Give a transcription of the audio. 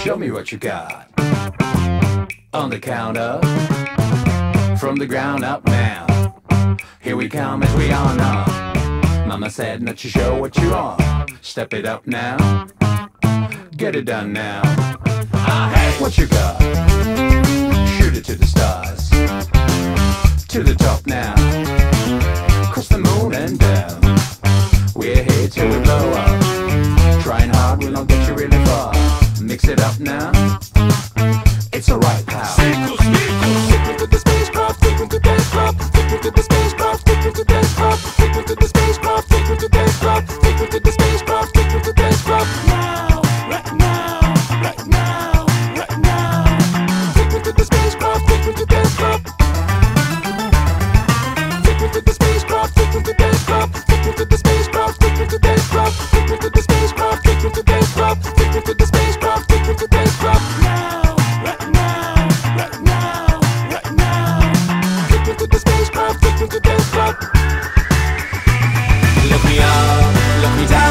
Show me what you got. On the count of, from the ground up now. Here we come as we on up. Mama said not to show what you are. Step it up now. Get it done now. Hey, what you got? Shoot it to the stars. To the top now. Cross the moon and down. We're here till we blow up. Trying hard will not get you really far. Mix it up now. It's alright, pal. Take me to the spacecraft, take me to dance club. Take me to the spacecraft, take me to dance club. Take me to the spacecraft, take me to dance club. Take me to the spacecraft, take me to dance club. Now, right now, right now, right now. Take me to the spacecraft, take me to dance club. Take me to the spacecraft, take me to dance club. Take me to the spacecraft, take me to dance club. Take me to the spacecraft, take me to dance club. Take me to the spacecraft, take me to dance club. Now, right now, right now, right now. Take me to the spacecraft, take me to dance club. Look me up, look me down.